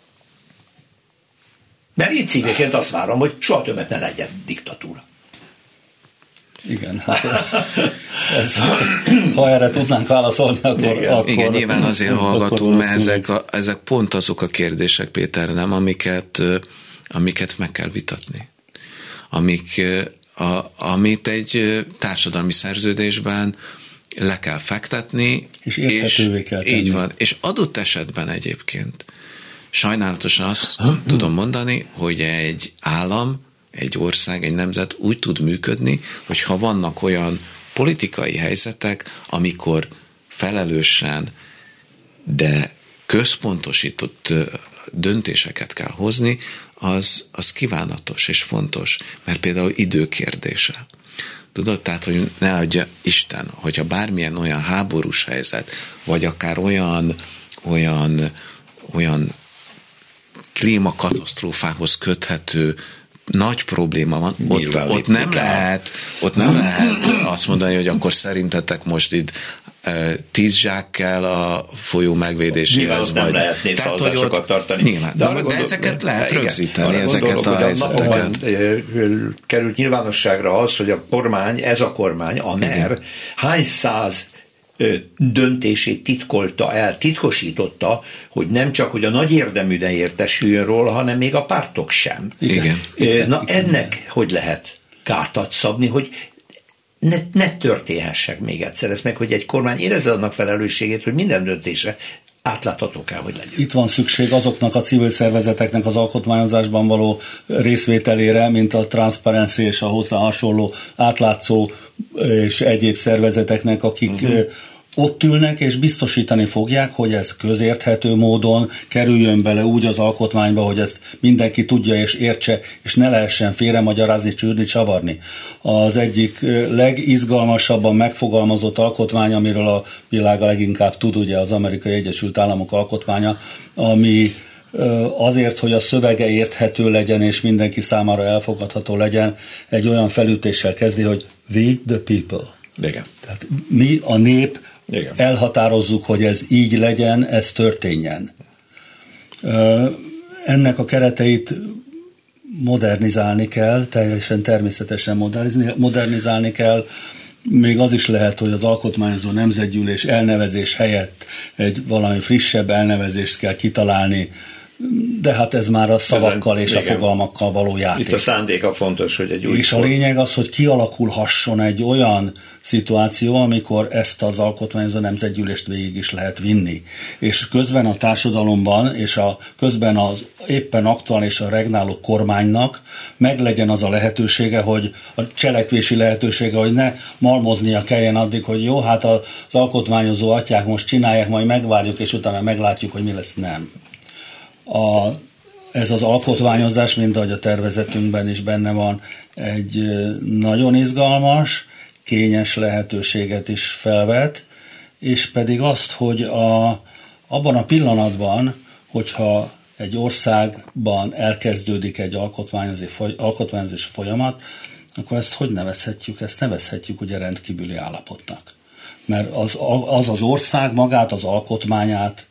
Mert így civilként azt várom, hogy soha többet ne legyen diktatúra. Igen, hát ha erre tudnánk válaszolni, akkor... Igen, nyilván azért hallgatunk, mert ezek pont azok a kérdések, Péter, nem, amiket meg kell vitatni. Amit egy társadalmi szerződésben le kell fektetni, és érthetővé kell tenni. Így van, és adott esetben egyébként sajnálatosan azt tudom mondani, hogy egy állam, egy ország, egy nemzet úgy tud működni, hogyha vannak olyan politikai helyzetek, amikor felelősen, de központosított döntéseket kell hozni, az kívánatos és fontos, mert például időkérdése. Tudod, tehát, hogy ne adja Isten, hogyha bármilyen olyan háborús helyzet, vagy akár olyan klímakatasztrófához köthető nagy probléma van, ott nem lehet azt mondani, hogy akkor szerintetek most itt 10 zsák kell a folyó megvédéséhez. Nem lehet népszavazásokat tartani. Nyilván, de ezeket lehet rögzíteni, ezeket a helyzeteket. Került nyilvánosságra az, hogy a kormány, a NER, hány száz döntését titkolta el, titkosította, hogy nem csak, hogy a nagy érdemű ne értesüljön róla, hanem még a pártok sem. Igen. Na ennek hogy lehet gátat szabni, hogy ne történhessek még egyszer ez meg, hogy egy kormány érezze annak felelősségét, hogy minden döntése átlátható kell, hogy legyen. Itt van szükség azoknak a civil szervezeteknek az alkotmányozásban való részvételére, mint a Transparency és a hozzá hasonló átlátszó és egyéb szervezeteknek, akik ott ülnek és biztosítani fogják, hogy ez közérthető módon kerüljön bele úgy az alkotmányba, hogy ezt mindenki tudja és értse, és ne lehessen félremagyarázni, csűrni, csavarni. Az egyik legizgalmasabban megfogalmazott alkotmány, amiről a világ leginkább tud, ugye az Amerikai Egyesült Államok alkotmánya, ami azért, hogy a szövege érthető legyen és mindenki számára elfogadható legyen, egy olyan felütéssel kezdi, hogy we the people. Igen. Tehát mi a nép, igen, elhatározzuk, hogy ez így legyen, ez történjen. Ennek a kereteit modernizálni kell, teljesen természetesen modernizálni kell. Még az is lehet, hogy az alkotmányozó nemzetgyűlés elnevezés helyett egy valami frissebb elnevezést kell kitalálni, de hát ez már a szavakkal és a fogalmakkal való játék. Itt a szándéka fontos, hogy egy új... És a lényeg az, hogy kialakulhasson egy olyan szituáció, amikor ezt az alkotmányozó nemzetgyűlést végig is lehet vinni. És közben a társadalomban, és közben az éppen aktuális a regnáló kormánynak meglegyen az a lehetősége, hogy a cselekvési lehetősége, hogy ne malmoznia kelljen addig, hogy jó, hát az alkotmányozó atyák most csinálják, majd megvárjuk, és utána meglátjuk, hogy mi lesz. Nem. Ez az alkotmányozás, mint ahogy a tervezetünkben is benne van, egy nagyon izgalmas, kényes lehetőséget is felvet, és pedig azt, hogy abban a pillanatban, hogyha egy országban elkezdődik egy alkotmányozási folyamat, akkor ezt hogy nevezhetjük? Ezt nevezhetjük ugye rendkívüli állapotnak. Mert az ország magát, az alkotmányát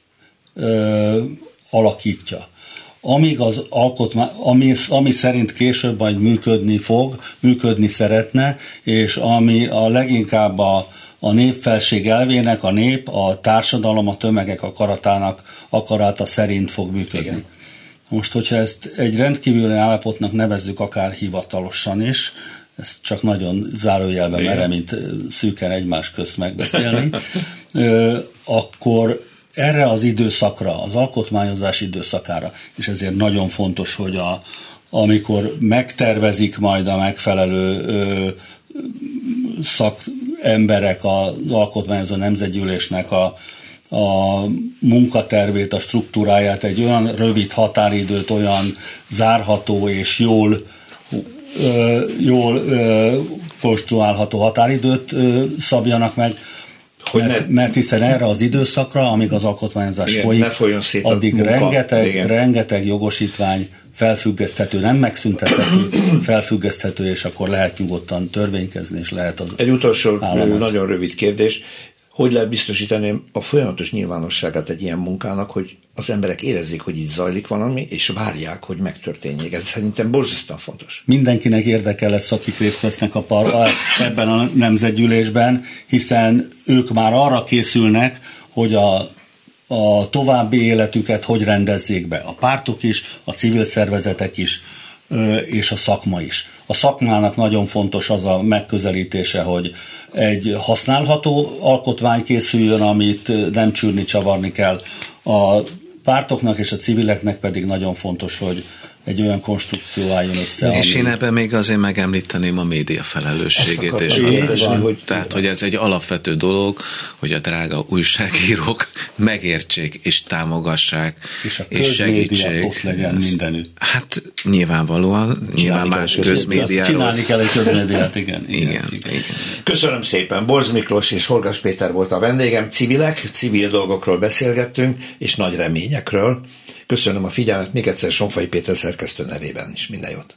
alakítja. Amíg az alkotmány, ami szerint később majd működni szeretne, és ami a leginkább a népfelség elvének, a nép, a társadalom, a tömegek akarata szerint fog működni. Igen. Most, hogyha ezt egy rendkívüli állapotnak nevezzük, akár hivatalosan is, ezt csak nagyon zárójelben merem, mint szűken egymás közt megbeszélni, akkor erre az időszakra, az alkotmányozás időszakára, és ezért nagyon fontos, hogy amikor megtervezik majd a megfelelő szakemberek az alkotmányozó nemzetgyűlésnek a munkatervét, a struktúráját, egy olyan rövid határidőt, olyan zárható és jól konstruálható határidőt szabjanak meg, mert hiszen erre az időszakra, amíg az alkotmányozás folyik, addig rengeteg jogosítvány felfüggeszthető, nem megszüntethető, felfüggeszthető, és akkor lehet nyugodtan törvénykezni, és lehet az egy utolsó államot. Nagyon rövid kérdés. Hogy lehet biztosítani a folyamatos nyilvánosságát egy ilyen munkának, hogy az emberek érezzék, hogy itt zajlik valami, és várják, hogy megtörténjék. Ez szerintem borzasztóan fontos. Mindenkinek érdeke lesz, akik részt vesznek ebben a nemzetgyűlésben, hiszen ők már arra készülnek, hogy a további életüket hogy rendezzék be. A pártok is, a civil szervezetek is, és a szakma is. A szakmának nagyon fontos az a megközelítése, hogy egy használható alkotmány készüljön, amit nem csűrni, csavarni kell. A pártoknak és a civileknek pedig nagyon fontos, hogy egy olyan konstrukció álljon össze. És én ebben még azért megemlíteném a média felelősségét. Tehát, hogy ez egy alapvető dolog, hogy a drága újságírók megértsék, és támogassák, és segítsék. Ott legyen mindenütt. Hát nyilvánvalóan, nyilván más közmédiáról. Csinálni kell egy közmédiát, igen. Köszönöm szépen. Borz Miklós és Horgas Péter volt a vendégem. Civil dolgokról beszélgettünk, és nagy reményekről. Köszönöm a figyelmet, még egyszer Sonfai Péter szerkesztő nevében is. Minden jót!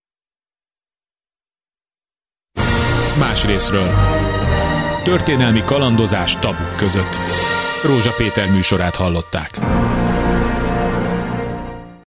Más részről. Történelmi kalandozás tabuk között. Rózsa Péter műsorát hallották.